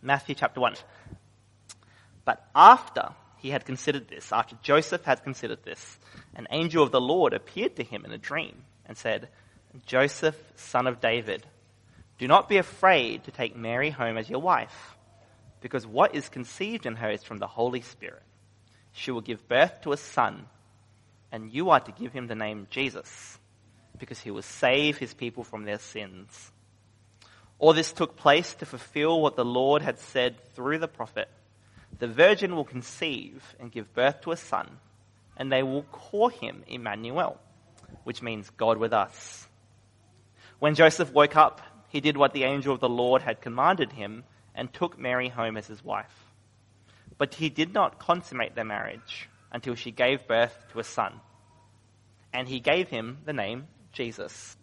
Matthew chapter 1. But after he had considered this, after Joseph had considered this, an angel of the Lord appeared to him in a dream and said, Joseph, son of David, do not be afraid to take Mary home as your wife, because what is conceived in her is from the Holy Spirit. She will give birth to a son, and you are to give him the name Jesus, because he will save his people from their sins. All this took place to fulfill what the Lord had said through the prophet. The virgin will conceive and give birth to a son, and they will call him Emmanuel, which means God with us. When Joseph woke up, he did what the angel of the Lord had commanded him and took Mary home as his wife. But he did not consummate their marriage until she gave birth to a son, and he gave him the name Jesus.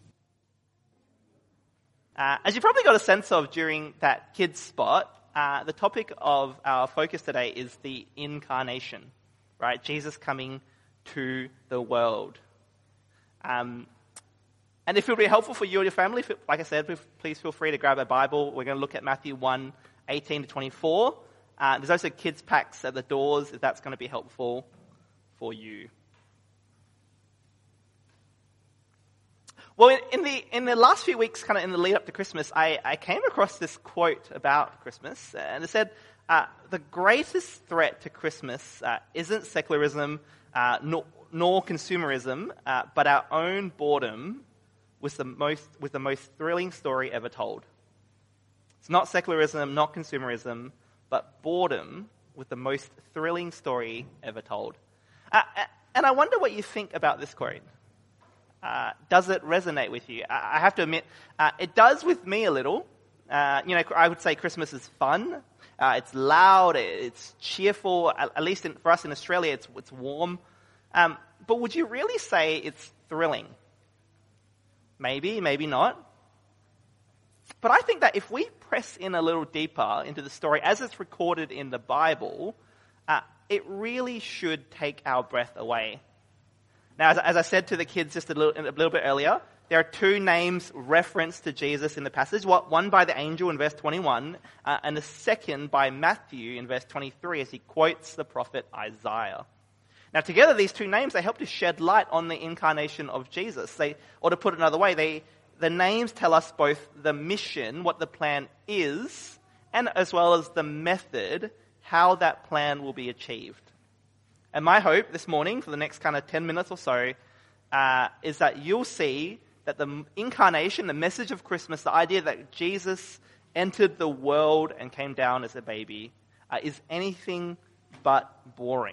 As you probably got a sense of during that kids spot, the topic of our focus today is the incarnation, right? Jesus coming to the world. And if it would be helpful for you or your family, like I said, please feel free to grab a Bible. We're going to look at Matthew 1, 18 to 24. There's also kids packs at the doors if that's going to be helpful for you. Well, in the last few weeks, kind of in the lead up to Christmas, I came across this quote about Christmas, and it said, the greatest threat to Christmas isn't secularism nor consumerism, but our own boredom with the most thrilling story ever told. It's not secularism, not consumerism, but boredom with the most thrilling story ever told. And I wonder what you think about this quote. Does it resonate with you? I have to admit, it does with me a little. I would say Christmas is fun. It's loud. It's cheerful. At least for us in Australia, it's warm. But would you really say it's thrilling? Maybe, maybe not. But I think that if we press in a little deeper into the story as it's recorded in the Bible, it really should take our breath away. Now, as I said to the kids just a little bit earlier, there are two names referenced to Jesus in the passage. One by the angel in verse 21, and the second by Matthew in verse 23 as he quotes the prophet Isaiah. Now, together, these two names, they help to shed light on the incarnation of Jesus. Or to put it another way, the names tell us both the mission, what the plan is, and as well as the method, how that plan will be achieved. And my hope this morning, for the next kind of 10 minutes or so, is that you'll see that the incarnation, the message of Christmas, the idea that Jesus entered the world and came down as a baby, is anything but boring.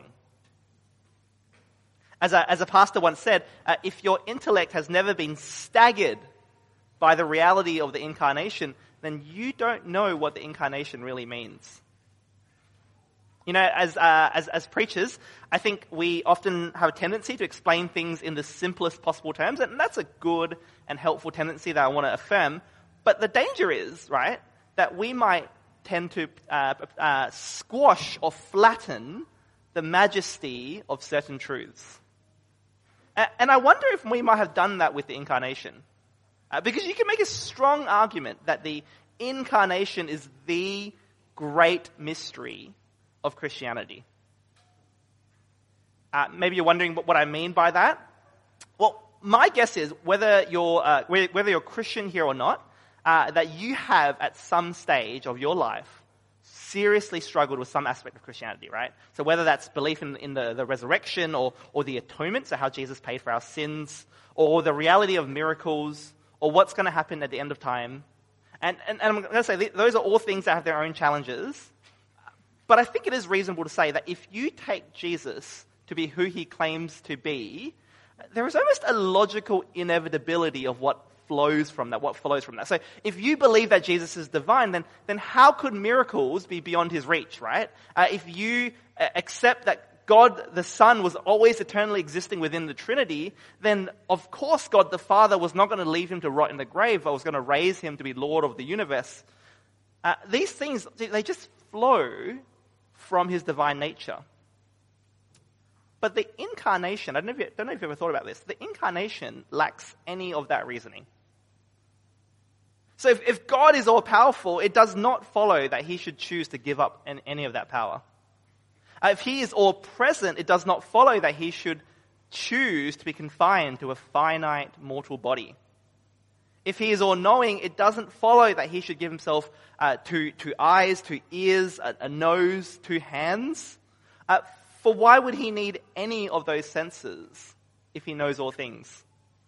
As a pastor once said, if your intellect has never been staggered by the reality of the incarnation, then you don't know what the incarnation really means. You know, as preachers, I think we often have a tendency to explain things in the simplest possible terms, and that's a good and helpful tendency that I want to affirm. But the danger is, right, that we might tend to squash or flatten the majesty of certain truths. And I wonder if we might have done that with the incarnation. Because you can make a strong argument that the incarnation is the great mystery of Christianity. Maybe you're wondering what I mean by that. Well, my guess is whether you're Christian here or not, that you have at some stage of your life seriously struggled with some aspect of Christianity, right? So whether that's belief in the resurrection or the atonement, so how Jesus paid for our sins, or the reality of miracles, or what's going to happen at the end of time. And I'm going to say those are all things that have their own challenges. But I think it is reasonable to say that if you take Jesus to be who he claims to be, there is almost a logical inevitability of what flows from that. So if you believe that Jesus is divine, then how could miracles be beyond his reach, right? If you accept that God the Son was always eternally existing within the Trinity, then of course God the Father was not going to leave him to rot in the grave, but was going to raise him to be Lord of the universe. These things, they just flow from his divine nature. But the incarnation, I don't know if you ever thought about this, the incarnation lacks any of that reasoning. So if God is all-powerful, it does not follow that he should choose to give up any of that power. If he is all-present, it does not follow that he should choose to be confined to a finite mortal body. If he is all-knowing, it doesn't follow that he should give himself to eyes, to ears, a nose, to hands. For why would he need any of those senses if he knows all things?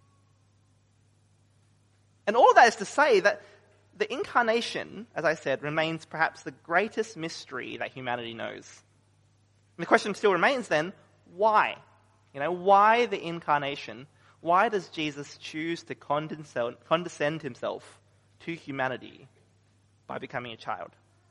And all of that is to say that the incarnation, as I said, remains perhaps the greatest mystery that humanity knows. And the question still remains then, why? Why the incarnation? Why does Jesus choose to condescend himself to humanity by becoming a child?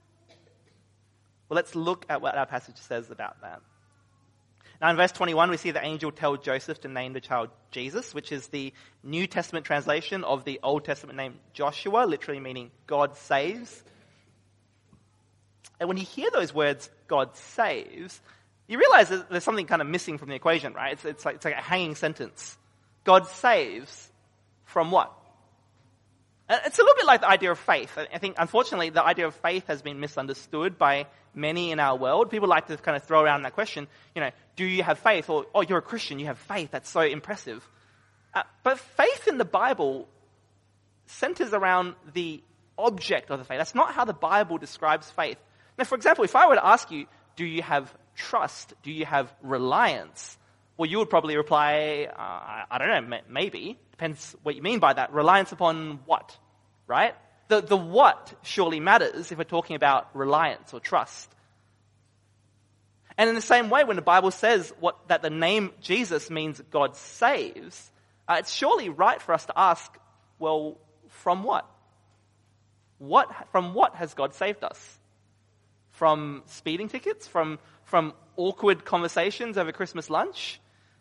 Well, let's look at what our passage says about that. Now in verse 21, we see the angel tell Joseph to name the child Jesus, which is the New Testament translation of the Old Testament name Joshua, literally meaning God saves. And when you hear those words, God saves, you realize that there's something kind of missing from the equation, right? It's like a hanging sentence. God saves from what? It's a little bit like the idea of faith. I think, unfortunately, the idea of faith has been misunderstood by many in our world. People like to kind of throw around that question, do you have faith? Or, oh, you're a Christian, you have faith. That's so impressive. But faith in the Bible centers around the object of the faith. That's not how the Bible describes faith. Now, for example, if I were to ask you, do you have trust? Do you have reliance? Well, you would probably reply, I don't know, maybe. Depends what you mean by that. Reliance upon what, right? The what surely matters if we're talking about reliance or trust. And in the same way, when the Bible says that the name Jesus means God saves, it's surely right for us to ask, well, from what? From what has God saved us? From speeding tickets? From awkward conversations over Christmas lunch?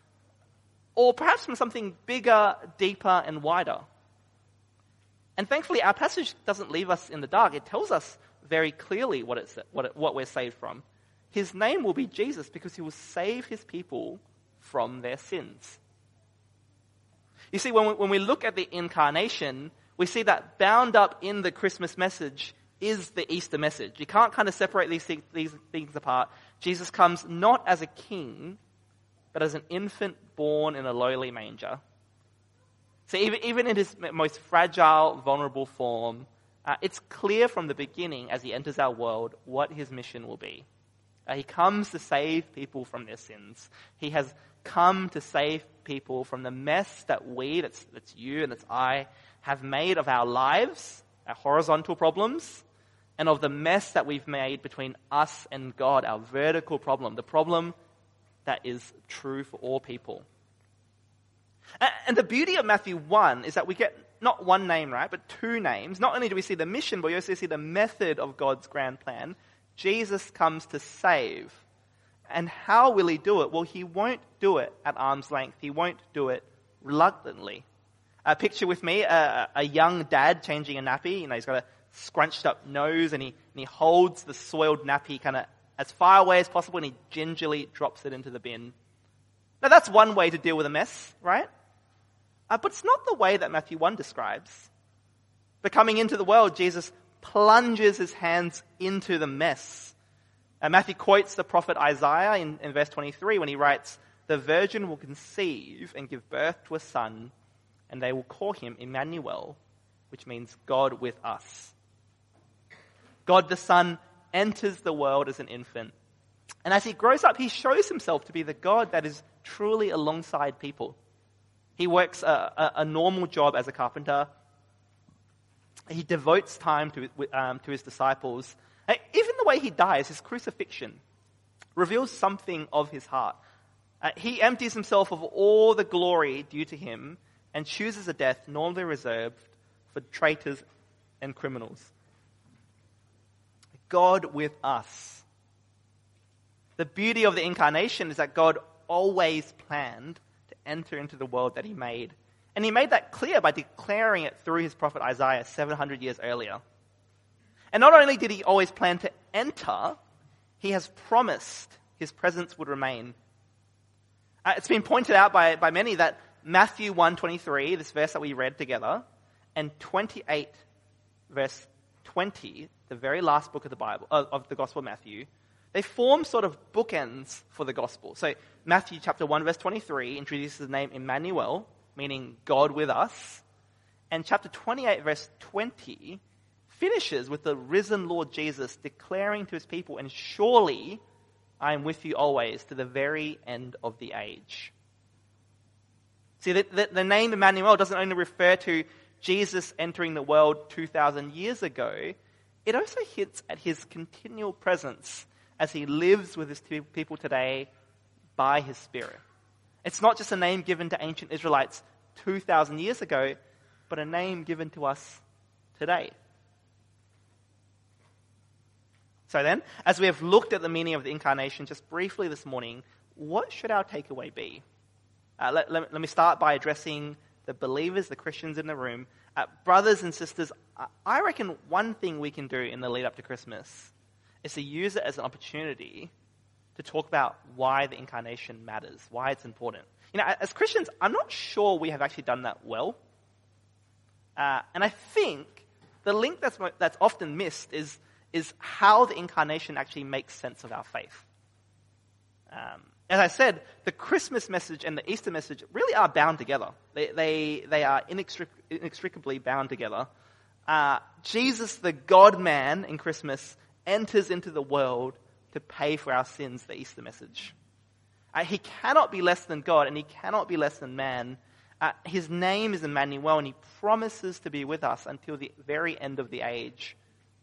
Or perhaps from something bigger, deeper, and wider. And thankfully, our passage doesn't leave us in the dark. It tells us very clearly what we're saved from. His name will be Jesus because he will save his people from their sins. You see, when we look at the incarnation, we see that bound up in the Christmas message is the Easter message. You can't kind of separate these things apart. Jesus comes not as a king, but as an infant born in a lowly manger. So even in his most fragile, vulnerable form, it's clear from the beginning as he enters our world what his mission will be. He comes to save people from their sins. He has come to save people from the mess that's you and that's I, have made of our lives, our horizontal problems, and of the mess that we've made between us and God, our vertical problem, the problem that is true for all people. And the beauty of Matthew 1 is that we get not one name, right, but two names. Not only do we see the mission, but we also see the method of God's grand plan. Jesus comes to save. And how will he do it? Well, he won't do it at arm's length. He won't do it reluctantly. Picture with me a young dad changing a nappy. He's got a scrunched up nose and he holds the soiled nappy kind of as far away as possible and he gingerly drops it into the bin. Now that's one way to deal with a mess, right? But it's not the way that Matthew 1 describes. But coming into the world, Jesus plunges his hands into the mess. Matthew quotes the prophet Isaiah in verse 23 when he writes, "The virgin will conceive and give birth to a son, and they will call him Emmanuel," which means God with us. God the Son enters the world as an infant. And as he grows up, he shows himself to be the God that is truly alongside people. He works a normal job as a carpenter. He devotes time to his disciples. Even the way he dies, his crucifixion, reveals something of his heart. He empties himself of all the glory due to him and chooses a death normally reserved for traitors and criminals. God with us. The beauty of the incarnation is that God always planned to enter into the world that he made. And he made that clear by declaring it through his prophet Isaiah 700 years earlier. And not only did he always plan to enter, he has promised his presence would remain. It's been pointed out by many that Matthew 1:23, this verse that we read together, and 28 verse 20, the very last book of the Bible, of the Gospel of Matthew, they form sort of bookends for the Gospel. So Matthew chapter 1, verse 23 introduces the name Emmanuel, meaning God with us. And chapter 28, verse 20 finishes with the risen Lord Jesus declaring to his people, and surely I am with you always to the very end of the age. See, the name Emmanuel doesn't only refer to Jesus entering the world 2,000 years ago, it also hints at his continual presence as he lives with his people today by his Spirit. It's not just a name given to ancient Israelites 2,000 years ago, but a name given to us today. So then, as we have looked at the meaning of the incarnation just briefly this morning, what should our takeaway be? Let me start by addressing the believers, the Christians in the room. Brothers and sisters, I reckon one thing we can do in the lead up to Christmas is to use it as an opportunity to talk about why the incarnation matters, why it's important. You know, as Christians, I'm not sure we have actually done that well. And I think the link that's often missed is how the incarnation actually makes sense of our faith. As I said, the Christmas message and the Easter message really are bound together. They are inextricably bound together. Jesus, the God-man in Christmas, enters into the world to pay for our sins, the Easter message. He cannot be less than God, and he cannot be less than man. His name is Emmanuel, and he promises to be with us until the very end of the age.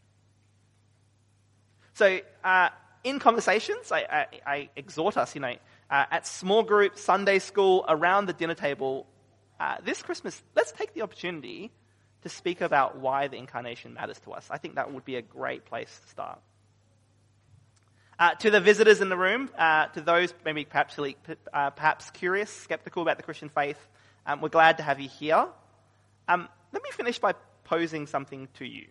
So, in conversations, I exhort us, at small groups, Sunday school, around the dinner table, this Christmas, let's take the opportunity to speak about why the incarnation matters to us. I think that would be a great place to start. To the visitors in the room, to those maybe perhaps curious, skeptical about the Christian faith, we're glad to have you here. Let me finish by posing something to you.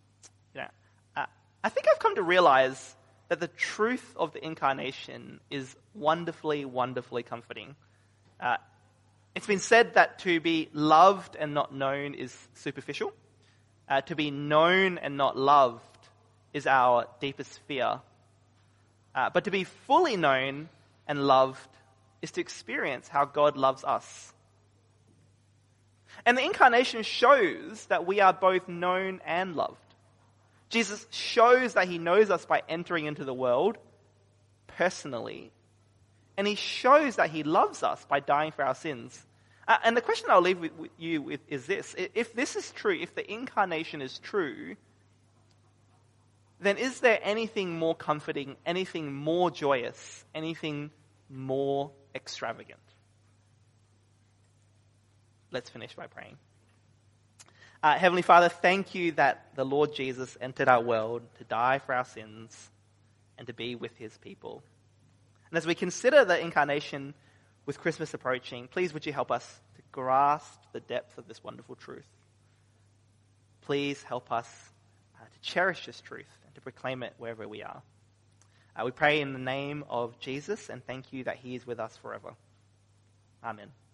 I think I've come to realize that the truth of the incarnation is wonderfully, wonderfully comforting. It's been said that to be loved and not known is superficial. To be known and not loved is our deepest fear. But to be fully known and loved is to experience how God loves us. And the incarnation shows that we are both known and loved. Jesus shows that he knows us by entering into the world personally. And he shows that he loves us by dying for our sins. And the question I'll leave with you is this. If this is true, if the incarnation is true, then is there anything more comforting, anything more joyous, anything more extravagant? Let's finish by praying. Heavenly Father, thank you that the Lord Jesus entered our world to die for our sins and to be with his people. And as we consider the incarnation with Christmas approaching, please would you help us to grasp the depth of this wonderful truth. Please help us to cherish this truth and to proclaim it wherever we are. We pray in the name of Jesus and thank you that he is with us forever. Amen.